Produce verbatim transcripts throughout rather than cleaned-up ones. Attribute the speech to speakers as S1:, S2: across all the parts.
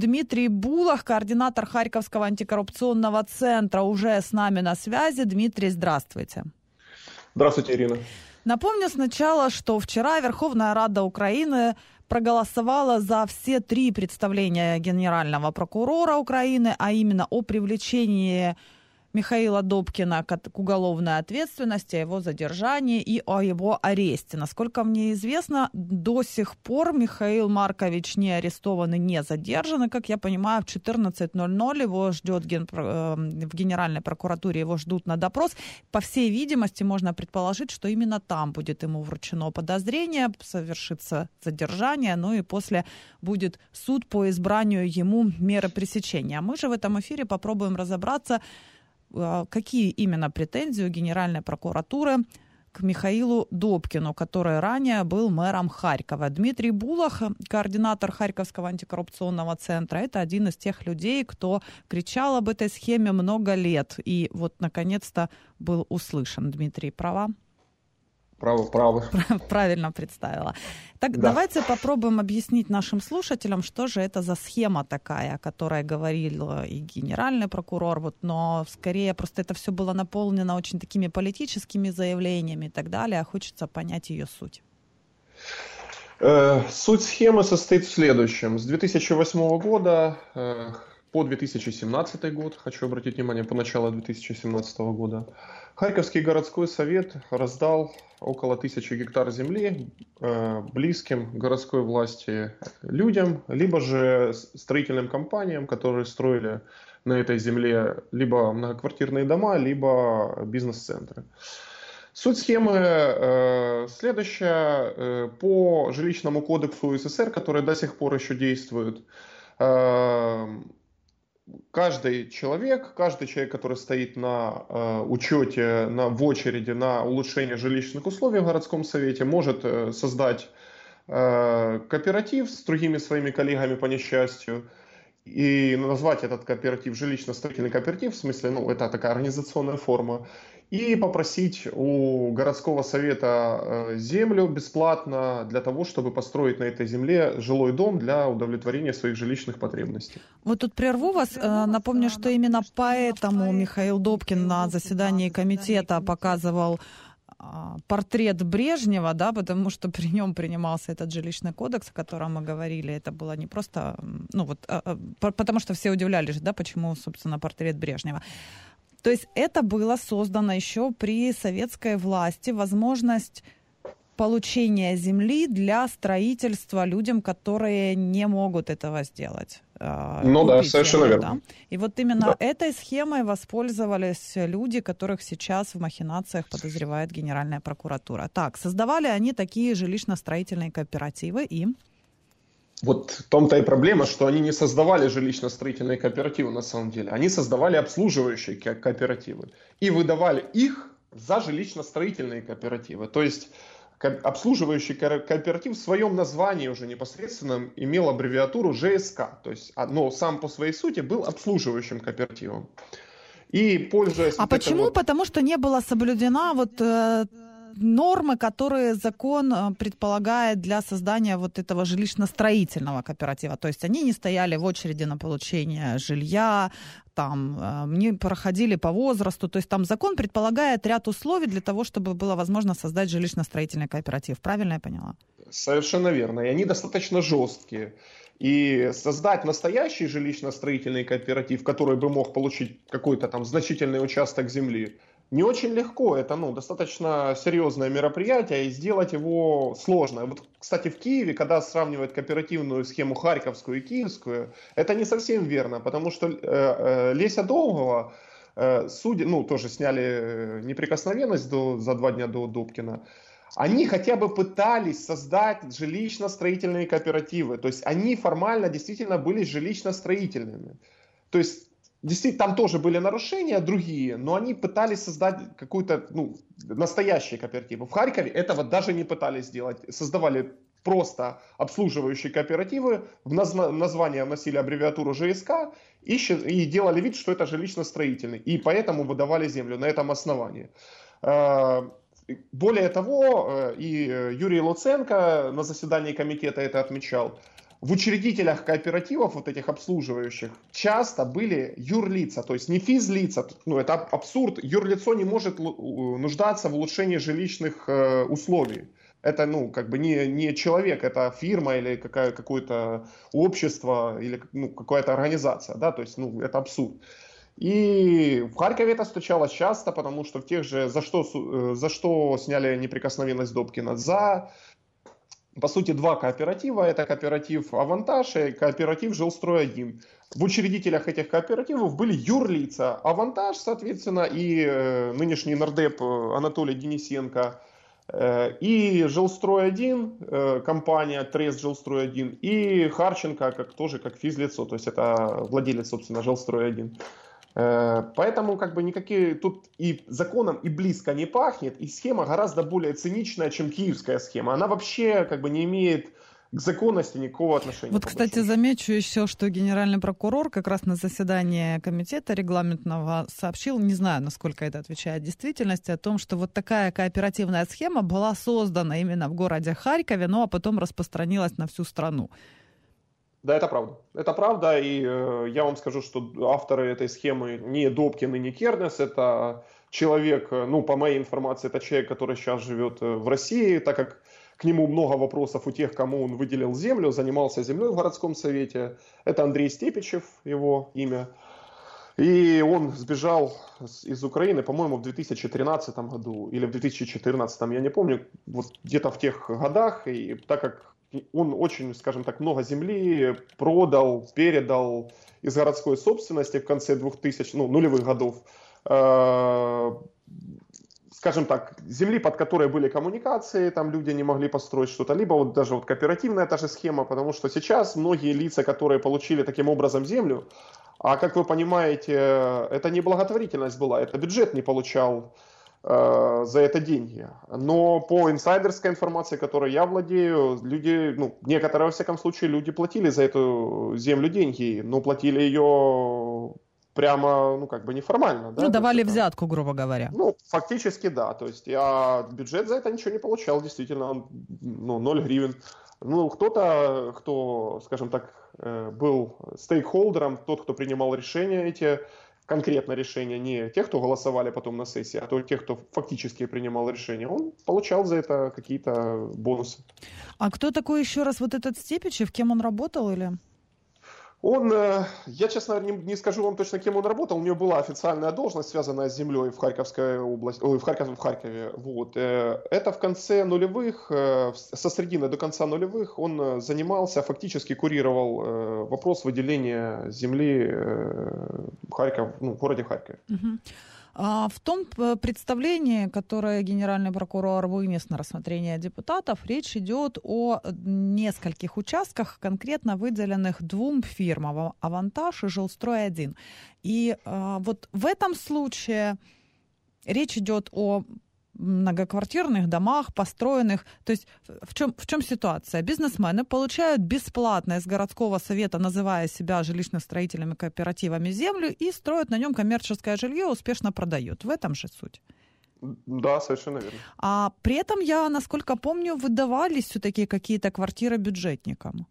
S1: Дмитрий Булах, координатор Харьковского антикоррупционного центра, уже с нами на связи. Дмитрий, здравствуйте.
S2: Здравствуйте, Ирина.
S1: Напомню сначала, что вчера Верховная Рада Украины проголосовала за все три представления генерального прокурора Украины, а именно о привлечении Михаила Добкина к уголовной ответственности, о его задержании и о его аресте. Насколько мне известно, до сих пор Михаил Маркович не арестован и не задержан. И, как я понимаю, в четырнадцать ноль ноль его ждет ген... в Генеральной прокуратуре, его ждут на допрос. По всей видимости, можно предположить, что именно там будет ему вручено подозрение, совершится задержание, ну и после будет суд по избранию ему меры пресечения. А мы же в этом эфире попробуем разобраться, какие именно претензии у Генеральной прокуратуры к Михаилу Добкину, который ранее был мэром Харькова. Дмитрий Булах, координатор Харьковского антикоррупционного центра, это один из тех людей, кто кричал об этой схеме много лет. И вот, наконец-то, был услышан. Дмитрий, права?
S2: Право, право.
S1: Правильно представила. Так,
S2: да.
S1: Давайте попробуем объяснить нашим слушателям, что же это за схема такая, о которой говорил и генеральный прокурор, вот, но скорее просто это все было наполнено очень такими политическими заявлениями и так далее, а хочется понять ее суть.
S2: Э, суть схемы состоит в следующем. С две тысячи восьмого года э, по две тысячи семнадцатый год, хочу обратить внимание, по началу две тысячи семнадцатого года, Харьковский городской совет раздал около тысячи гектар земли э, близким городской власти людям, либо же строительным компаниям, которые строили на этой земле либо многоквартирные дома, либо бизнес-центры. Суть схемы э, следующая. Э, по жилищному кодексу СССР, который до сих пор еще действует, э, каждый человек, каждый человек, который стоит на э, учете, на, в очереди на улучшение жилищных условий в городском совете, может э, создать э, кооператив с другими своими коллегами по несчастью и назвать этот кооператив жилищно-строительный кооператив, в смысле, ну, это такая организационная форма, и попросить у городского совета землю бесплатно для того, чтобы построить на этой земле жилой дом для удовлетворения своих жилищных потребностей.
S1: Вот тут прерву вас. Напомню, что именно поэтому Михаил Добкин на заседании комитета показывал портрет Брежнева, да, потому что при нем принимался этот жилищный кодекс, о котором мы говорили. Это было не просто, ну вот, потому что все удивлялись, да, почему, собственно, портрет Брежнева. То есть это было создано еще при советской власти, возможность получения земли для строительства людям, которые не могут этого сделать.
S2: Ну да, совершенно
S1: землю,
S2: верно.
S1: Да? И вот именно
S2: да.
S1: этой схемой воспользовались люди, которых сейчас в махинациях подозревает Генеральная прокуратура. Так, создавали они такие жилищно-строительные кооперативы и...
S2: Вот в том-то и проблема, что они не создавали жилищно-строительные кооперативы на самом деле. Они создавали обслуживающие кооперативы и выдавали их за жилищно-строительные кооперативы. То есть обслуживающий кооператив в своем названии уже непосредственно имел аббревиатуру ЖСК. То есть, но сам по своей сути был обслуживающим кооперативом. И пользуясь...
S1: А
S2: вот
S1: почему?
S2: вот...
S1: Потому что не была соблюдена вот... Э... нормы, которые закон предполагает для создания вот этого жилищно-строительного кооператива. То есть они не стояли в очереди на получение жилья, там, не проходили по возрасту. То есть там закон предполагает ряд условий для того, чтобы было возможно создать жилищно-строительный кооператив. Правильно я поняла?
S2: Совершенно верно. И они достаточно жесткие. И создать настоящий жилищно-строительный кооператив, который бы мог получить какой-то там значительный участок земли, не очень легко. Это, ну, достаточно серьезное мероприятие, и сделать его сложно. Вот, кстати, в Киеве, когда сравнивают кооперативную схему харьковскую и киевскую, это не совсем верно, потому что э, э, Леся Долгова, э, судьи, ну, тоже сняли неприкосновенность до, за два дня до Добкина, они хотя бы пытались создать жилищно-строительные кооперативы. То есть они формально действительно были жилищно-строительными. То есть действительно там тоже были нарушения другие, но они пытались создать какую-то, ну, настоящие кооперативы. В Харькове этого даже не пытались сделать. Создавали просто обслуживающие кооперативы, в назна- название вносили аббревиатуру ЖСК и, и делали вид, что это жилищно-строительный. И поэтому выдавали землю на этом основании. Более того, и Юрий Луценко на заседании комитета это отмечал, в учредителях кооперативов, вот этих обслуживающих, часто были юрлица, то есть не физлица, ну это абсурд, юрлицо не может нуждаться в улучшении жилищных э, условий. Это, ну, как бы не, не человек, это фирма или какая, какое-то общество или ну, какая-то организация, да, то есть, ну, это абсурд. И в Харькове это встречалось часто, потому что в тех же, за что, за что сняли неприкосновенность Добкина? За, по сути, два кооператива. Это кооператив «Авантаж» и кооператив «Жилстрой один». В учредителях этих кооперативов были юрлица. «Авантаж», соответственно, и э, нынешний нардеп Анатолий Денисенко, э, и «Жилстрой один», э, компания «Трест Жилстрой один», и Харченко, как, тоже как физлицо, то есть это владелец, собственно, «Жилстрой один». Поэтому как бы никакие тут и законом и близко не пахнет, и схема гораздо более циничная, чем киевская схема. Она вообще как бы не имеет к законности никакого отношения.
S1: Вот, кстати, замечу еще, что генеральный прокурор как раз на заседании комитета регламентного сообщил, не знаю, насколько это отвечает действительности, о том, что вот такая кооперативная схема была создана именно в городе Харькове, ну а потом распространилась на всю страну.
S2: Да, это правда. Это правда, и э, я вам скажу, что авторы этой схемы не Добкин и не Кернес, это человек, ну, по моей информации, это человек, который сейчас живет в России, так как к нему много вопросов у тех, кому он выделил землю, занимался землей в городском совете. Это Андрей Степичев, его имя. И он сбежал из Украины, по-моему, в две тысячи тринадцатом году или в две тысячи четырнадцатом, я не помню, вот где-то в тех годах, и так как он очень, скажем так, много земли продал, передал из городской собственности в конце двухтысячных, ну, нулевых годов. Э, скажем так, земли, под которой были коммуникации, там люди не могли построить что-то, либо вот даже вот кооперативная та же схема, потому что сейчас многие лица, которые получили таким образом землю, а как вы понимаете, это не благотворительность была, это бюджет не получал за это деньги. Но по инсайдерской информации, которой я владею, люди, ну, некоторые, во всяком случае, люди платили за эту землю деньги, но платили ее прямо, ну, как бы неформально. Да?
S1: Ну, давали
S2: есть,
S1: взятку, грубо говоря.
S2: Ну, фактически, да. То есть, я бюджет за это ничего не получал, действительно, он, ну, ноль гривен. Ну, кто-то, кто, скажем так, был стейкхолдером, тот, кто принимал решения эти, конкретно решения, не тех, кто голосовали потом на сессии, а то тех, кто фактически принимал решения, он получал за это какие-то бонусы.
S1: А кто такой еще раз вот этот Степичев? Кем он работал или...
S2: Он, я, честно, не, не скажу вам точно, кем он работал. У него была официальная должность, связанная с землей в Харьковской области, ой, в Харькове, в Харькове. Вот. Это в конце нулевых, со средины до конца нулевых, он занимался, фактически курировал вопрос выделения земли в Харьков, ну, в городе Харькове.
S1: Угу. А в том представлении, которое генеральный прокурор вынес на рассмотрение депутатов, речь идет о нескольких участках, конкретно выделенных двум фирмам «Авантаж» и «Жилстрой один». И а, вот в этом случае речь идет о многоквартирных домах, построенных. То есть в чем, в чем ситуация? Бизнесмены получают бесплатно из городского совета, называя себя жилищно-строительными кооперативами, землю и строят на нем коммерческое жилье, успешно продают. В этом же суть.
S2: Да, совершенно верно.
S1: А при этом я, насколько помню, выдавались все-таки какие-то квартиры бюджетникам.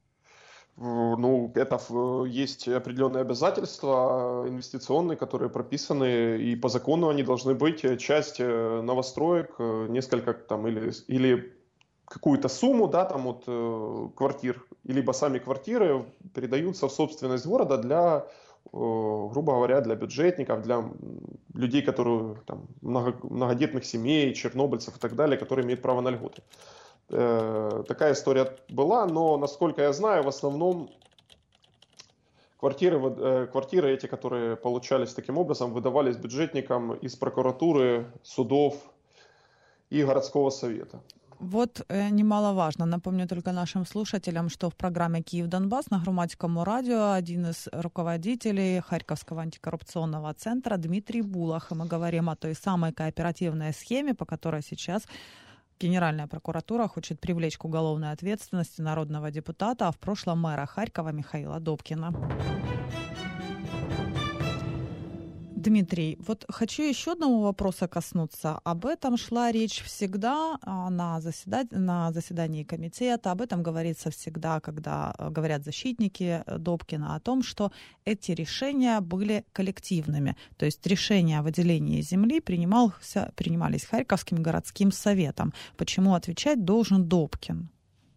S2: Ну, это есть определенные обязательства инвестиционные, которые прописаны, и по закону они должны быть. Часть новостроек, несколько там, или, или какую-то сумму, да, там от квартир, либо сами квартиры передаются в собственность города для, грубо говоря, для бюджетников, для людей, которые там, много, многодетных семей, чернобыльцев и так далее, которые имеют право на льготы. Такая история была, но, насколько я знаю, в основном квартиры, квартиры эти, которые получались таким образом, выдавались бюджетникам из прокуратуры, судов и городского совета.
S1: Вот э, немаловажно. Напомню только нашим слушателям, что в программе «Киев-Донбасс» на Громадском радио один из руководителей Харьковского антикоррупционного центра Дмитрий Булах. И мы говорим о той самой кооперативной схеме, по которой сейчас Генеральная прокуратура хочет привлечь к уголовной ответственности народного депутата, а в прошлом мэра Харькова Михаила Добкина. Дмитрий, вот хочу еще одного вопроса коснуться. Об этом шла речь всегда на, заседа... на заседании комитета, об этом говорится всегда, когда говорят защитники Добкина, о том, что эти решения были коллективными. То есть решения о выделении земли принимался... принимались Харьковским городским советом. Почему отвечать должен Добкин?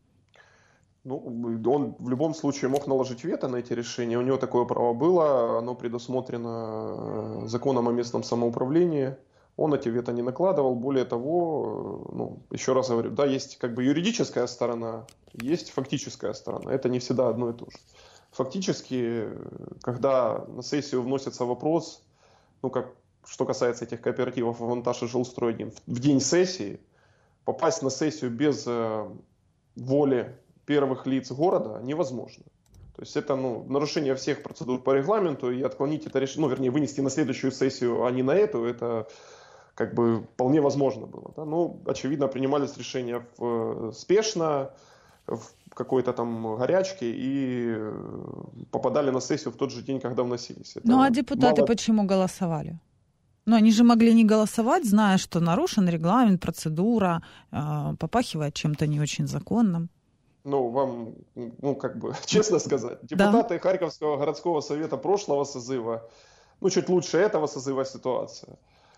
S2: Ну, он в любом случае мог наложить вето на эти решения. У него такое право было, оно предусмотрено законом о местном самоуправлении. Он эти вето не накладывал. Более того, ну, еще раз говорю, да, есть как бы юридическая сторона, есть фактическая сторона. Это не всегда одно и то же. Фактически, когда на сессию вносится вопрос, ну, как, что касается этих кооперативов «Авантаж» и «Жилстрой-один», в день сессии попасть на сессию без э, воли первых лиц города невозможно. То есть это ну, нарушение всех процедур по регламенту, и отклонить это решение, ну, вернее, вынести на следующую сессию, а не на эту, это как бы вполне возможно было. Да? Ну, очевидно, принимались решения в, спешно, в какой-то там горячке, и попадали на сессию в тот же день, когда вносились. Это
S1: ну а депутаты
S2: мало...
S1: почему голосовали? Ну, они же могли не голосовать, зная, что нарушен регламент, процедура, попахивает чем-то не очень законным.
S2: Ну, вам, ну, как бы, честно сказать, депутаты да. Харьковского городского совета прошлого созыва, ну, чуть лучше этого созыва ситуация,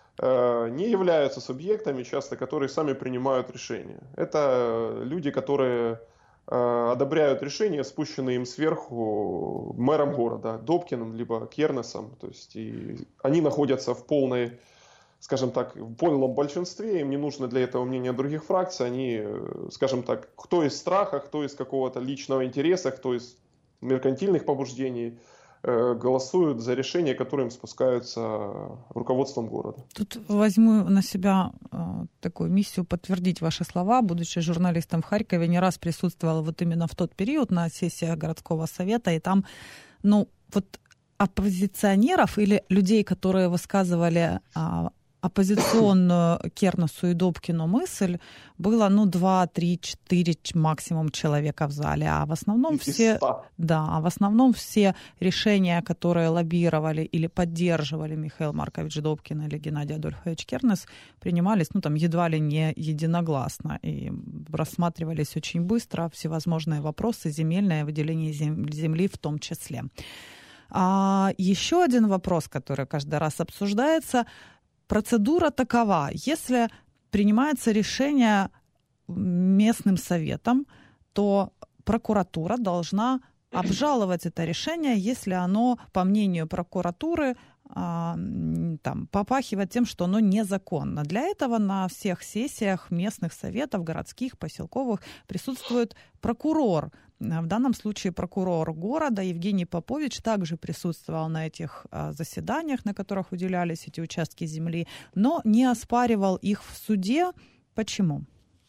S2: э, не являются субъектами, часто, которые сами принимают решения. Это люди, которые э, одобряют решения, спущенные им сверху мэром города, Добкиным, либо Кернесом. То есть, и они находятся в полной, скажем так, в полном большинстве, им не нужно для этого мнение других фракций, они, скажем так, кто из страха, кто из какого-то личного интереса, кто из меркантильных побуждений, э, голосуют за решения, которые им спускаются руководством города.
S1: Тут возьму на себя э, такую миссию подтвердить ваши слова. Будучи журналистом в Харькове, не раз присутствовала вот именно в тот период на сессиях городского совета, и там, ну, вот оппозиционеров или людей, которые высказывали а, оппозиционную Кернесу и Добкину мысль, было, ну, два, три, четыре максимум человека в зале, а в основном все, да, а в основном все решения, которые лоббировали или поддерживали Михаил Маркович Добкин или Геннадий Адольфович Кернес, принимались, ну, там, едва ли не единогласно и рассматривались очень быстро всевозможные вопросы, земельное выделение земли в том числе. А еще один вопрос, который каждый раз обсуждается. Процедура такова: если принимается решение местным советом, то прокуратура должна обжаловать это решение, если оно, по мнению прокуратуры, там, попахивает тем, что оно незаконно. Для этого на всех сессиях местных советов, городских, поселковых, присутствует прокурор. В данном случае прокурор города Евгений Попович также присутствовал на этих заседаниях, на которых выделялись эти участки земли, но не оспаривал их в суде. Почему?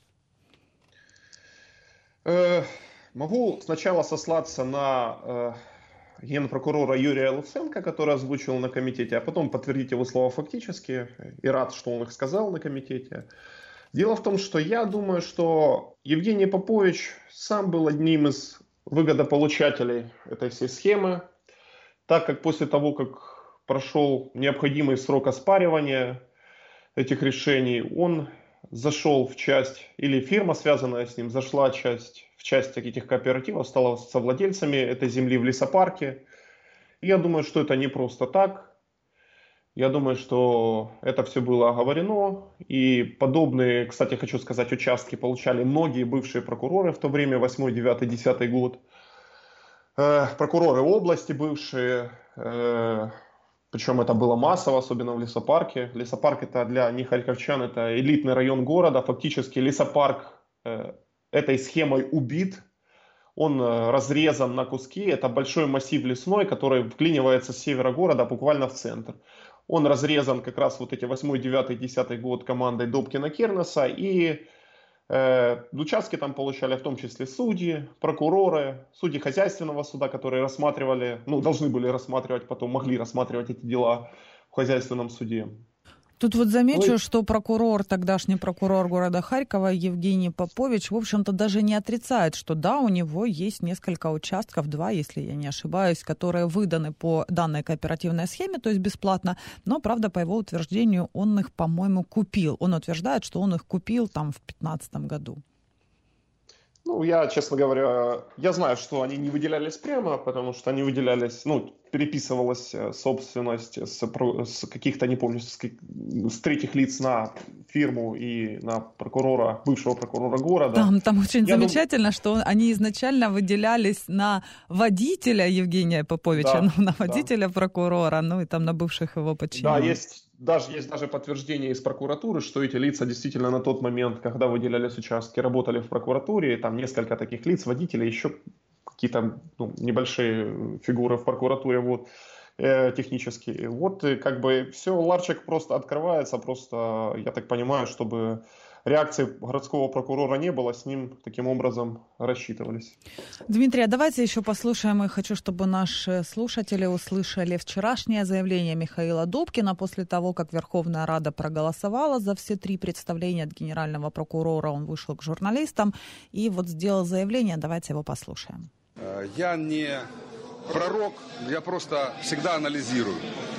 S2: Э, могу сначала сослаться на э, генпрокурора Юрия Луценко, который озвучил на комитете, а потом подтвердить его слова фактически. И рад, что он их сказал на комитете. Дело в том, что я думаю, что Евгений Попович сам был одним из выгодополучателей этой всей схемы, так как после того, как прошел необходимый срок оспаривания этих решений, он зашел в часть, или фирма, связанная с ним, зашла часть, в часть этих кооперативов, стала совладельцами этой земли в лесопарке. И я думаю, что это не просто так. Я думаю, что это все было оговорено, и подобные, кстати, хочу сказать, участки получали многие бывшие прокуроры в то время, восьмой, девятый, десятый год. Э, прокуроры области бывшие, э, причем это было массово, особенно в лесопарке. Лесопарк это для не харьковчан, это элитный район города, фактически лесопарк э, этой схемой убит. Он э, разрезан на куски, это большой массив лесной, который вклинивается с севера города буквально в центр. Он разрезан как раз вот эти восьмой, девятый, десятый год командой Добкина-Кернеса, и э, участки там получали в том числе судьи, прокуроры, судьи хозяйственного суда, которые рассматривали, ну, должны были рассматривать, потом могли рассматривать эти дела в хозяйственном суде.
S1: Тут вот замечу, Ой. что прокурор, тогдашний прокурор города Харькова Евгений Попович, в общем-то, даже не отрицает, что да, у него есть несколько участков, два, если я не ошибаюсь, которые выданы по данной кооперативной схеме, то есть бесплатно, но, правда, по его утверждению, он их, по-моему, купил. Он утверждает, что он их купил там в две тысячи пятнадцатом году.
S2: Ну, я, честно говоря, я знаю, что они не выделялись прямо, потому что они выделялись, ну, переписывалась собственность с, с каких-то, не помню, с, с третьих лиц на фирму и на прокурора, бывшего прокурора города.
S1: Там, там очень
S2: я
S1: замечательно,
S2: дум...
S1: что они изначально выделялись на водителя Евгения Поповича,
S2: да,
S1: ну, на водителя
S2: да.
S1: прокурора, ну, и там на бывших его подчиненных.
S2: Да, есть... Даже, есть даже подтверждение из прокуратуры, что эти лица действительно на тот момент, когда выделялись участки, работали в прокуратуре. Там несколько таких лиц, водителей, еще какие-то ну, небольшие фигуры в прокуратуре вот, э, технические. Вот и как бы все, ларчик просто открывается, просто, я так понимаю, чтобы реакции городского прокурора не было, с ним таким образом рассчитывались.
S1: Дмитрий, а давайте еще послушаем, и хочу, чтобы наши слушатели услышали вчерашнее заявление Михаила Добкина после того, как Верховная Рада проголосовала за все три представления от генерального прокурора. Он вышел к журналистам и вот сделал заявление. Давайте его послушаем.
S3: Я не пророк, я просто всегда анализирую.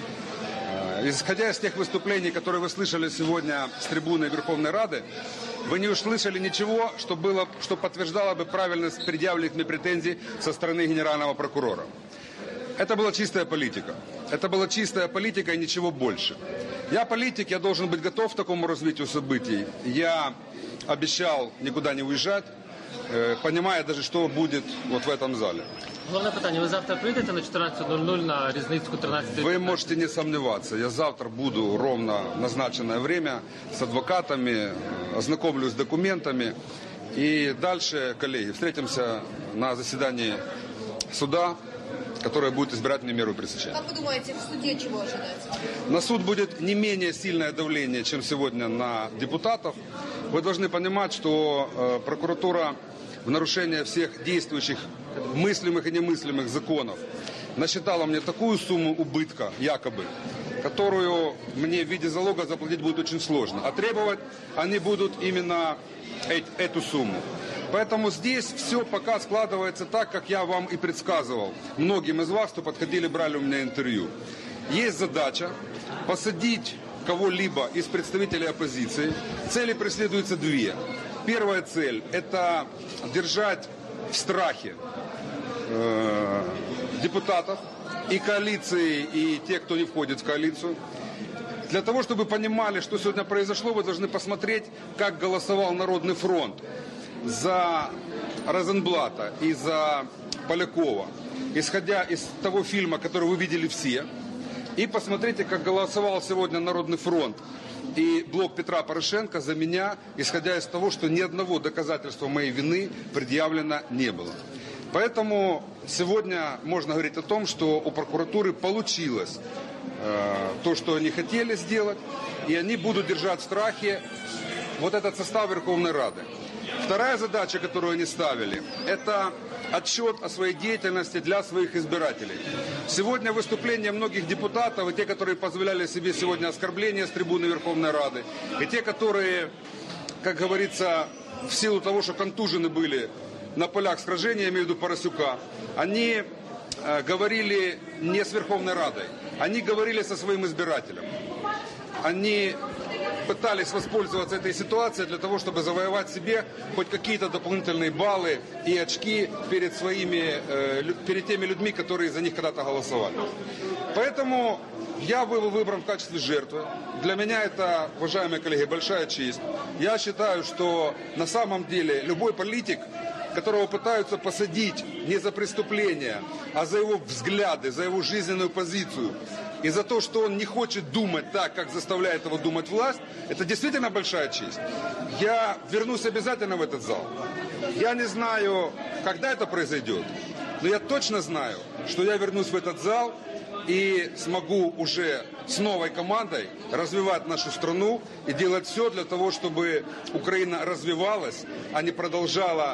S3: Исходя из тех выступлений, которые вы слышали сегодня с трибуны Верховной Рады, вы не услышали ничего, что, было, что подтверждало бы правильность предъявленных мне претензий со стороны генерального прокурора. Это была чистая политика. Это была чистая политика и ничего больше. Я политик, я должен быть готов к такому развитию событий. Я обещал никуда не уезжать, понимая даже, что будет вот в этом зале.
S4: Головне питання, ви завтра прийдете на чотирнадцять нуль нуль на Різницьку тринадцять?
S3: Вы можете не сомневаться, я завтра буду ровно в назначенное время с адвокатами, ознакомлюсь с документами. И дальше, коллеги, встретимся на заседании суда, которое будет избирательную меру пресечения.
S5: Как вы думаете, в суде чего ожидать?
S3: На суд будет не менее сильное давление, чем сегодня на депутатов. Вы должны понимать, что э, прокуратура в нарушение всех действующих мыслимых и немыслимых законов насчитала мне такую сумму убытка, якобы, которую мне в виде залога заплатить будет очень сложно. А требовать они будут именно э- эту сумму. Поэтому здесь все пока складывается так, как я вам и предсказывал. Многим из вас, кто подходили, брали у меня интервью. Есть задача посадить кого-либо из представителей оппозиции. Цели преследуются две. Первая цель – это держать в страхе э, депутатов и коалиции, и тех, кто не входит в коалицию. Для того, чтобы понимали, что сегодня произошло, вы должны посмотреть, как голосовал Народный фронт за Розенблата и за Полякова, исходя из того фильма, который вы видели все. И посмотрите, как голосовал сегодня Народный фронт и блок Петра Порошенко за меня, исходя из того, что ни одного доказательства моей вины предъявлено не было. Поэтому сегодня можно говорить о том, что у прокуратуры получилось э, то, что они хотели сделать, и они будут держать в страхе вот этот состав Верховной Рады. Вторая задача, которую они ставили, это отчет о своей деятельности для своих избирателей. Сегодня выступления многих депутатов, и те, которые позволяли себе сегодня оскорбления с трибуны Верховной Рады, и те, которые, как говорится, в силу того, что контужены были на полях сражения, я имею в виду Поросюка, они э, говорили не с Верховной Радой, они говорили со своим избирателем. Они пытались воспользоваться этой ситуацией для того, чтобы завоевать себе хоть какие-то дополнительные баллы и очки перед своими, э, перед теми людьми, которые за них когда-то голосовали. Поэтому я был выбран в качестве жертвы. Для меня это, уважаемые коллеги, большая честь. Я считаю, что на самом деле любой политик, которого пытаются посадить не за преступления, а за его взгляды, за его жизненную позицию, и за то, что он не хочет думать так, как заставляет его думать власть, это действительно большая честь. Я вернусь обязательно в этот зал. Я не знаю, когда это произойдет, но я точно знаю, что я вернусь в этот зал и смогу уже с новой командой развивать нашу страну и делать все для того, чтобы Украина развивалась, а не продолжала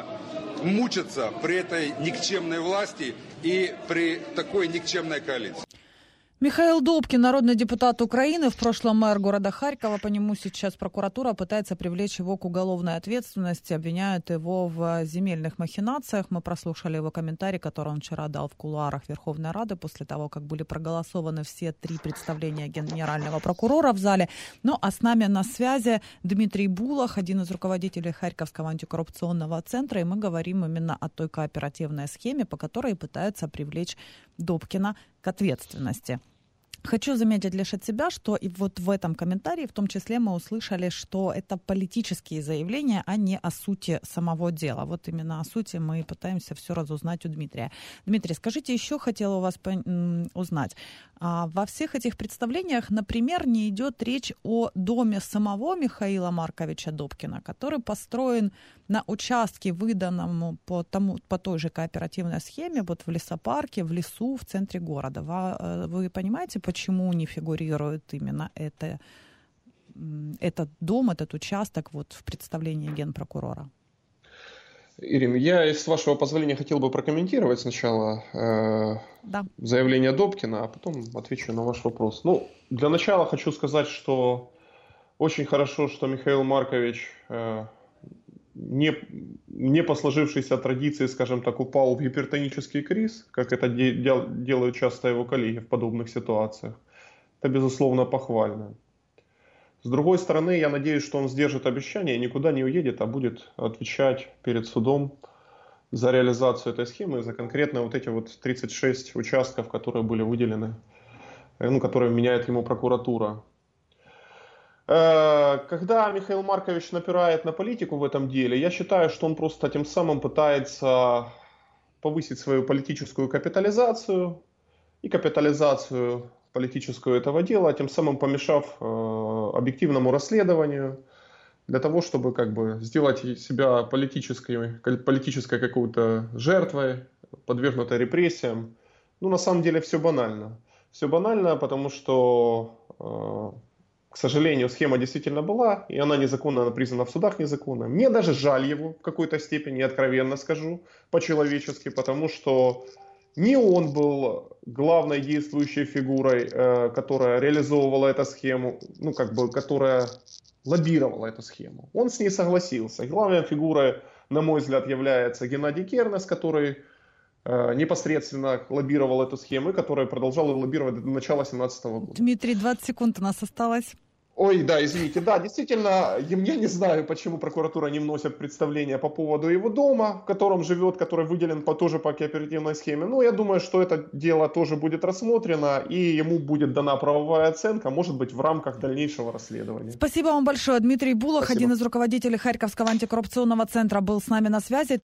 S3: мучиться при этой никчемной власти и при такой никчемной коалиции.
S1: Михаил Добкин, народный депутат Украины, в прошлом мэр города Харькова. По нему сейчас прокуратура пытается привлечь его к уголовной ответственности, обвиняют его в земельных махинациях. Мы прослушали его комментарий, который он вчера дал в кулуарах Верховной Рады после того, как были проголосованы все три представления генерального прокурора в зале. Ну а с нами на связи Дмитрий Булах, один из руководителей Харьковского антикоррупционного центра, и мы говорим именно о той кооперативной схеме, по которой пытаются привлечь Добкина к ответственности. Хочу заметить лишь от себя, что и вот в этом комментарии в том числе мы услышали, что это политические заявления, а не о сути самого дела. Вот именно о сути мы пытаемся все разузнать у Дмитрия. Дмитрий, скажите, еще хотела у вас узнать. Во всех этих представлениях, например, не идет речь о доме самого Михаила Марковича Добкина, который построен на участке, выданному по, тому, по той же кооперативной схеме, вот в лесопарке, в лесу, в центре города. Вы, вы понимаете, почему не фигурирует именно это, этот дом, этот участок вот в представлении генпрокурора?
S2: Ирина, я, с вашего позволения, хотел бы прокомментировать сначала э,
S1: да.
S2: заявление Добкина, а потом отвечу на ваш вопрос. Ну, для начала хочу сказать, что очень хорошо, что Михаил Маркович, э, не, не по сложившейся традиции, скажем так, упал в гипертонический криз, как это де, дел, делают часто его коллеги в подобных ситуациях. Это, безусловно, похвально. С другой стороны, я надеюсь, что он сдержит обещание и никуда не уедет, а будет отвечать перед судом за реализацию этой схемы, за конкретно вот эти вот тридцать шесть участков, которые были выделены, ну, которые меняет ему прокуратура. Когда Михаил Маркович напирает на политику в этом деле, я считаю, что он просто тем самым пытается повысить свою политическую капитализацию и капитализацию политическую этого дела, тем самым помешав э, объективному расследованию, для того, чтобы как бы сделать себя политической, политической какой-то жертвой, подвергнутой репрессиям. Ну, на самом деле, все банально. Все банально, потому что, э, к сожалению, схема действительно была, и она незаконно, она признана в судах незаконно. Мне даже жаль его в какой-то степени, откровенно скажу, по-человечески, потому что не он был главной действующей фигурой, э, которая реализовывала эту схему, ну, как бы, которая лоббировала эту схему. Он с ней согласился. Главной фигурой, на мой взгляд, является Геннадий Кернес, который э, непосредственно лоббировал эту схему и который продолжал ее лоббировать до начала две тысячи семнадцатого года.
S1: Дмитрий, двадцать секунд у нас осталось.
S2: Ой, да, извините, да, действительно, я не знаю, почему прокуратура не вносит представления по поводу его дома, в котором живет, который выделен по, тоже по кооперативной схеме. Но я думаю, что это дело тоже будет рассмотрено, и ему будет дана правовая оценка, может быть, в рамках дальнейшего расследования.
S1: Спасибо вам большое. Дмитрий Булах,
S2: Спасибо.
S1: Один из руководителей Харьковского антикоррупционного центра, был с нами на связи.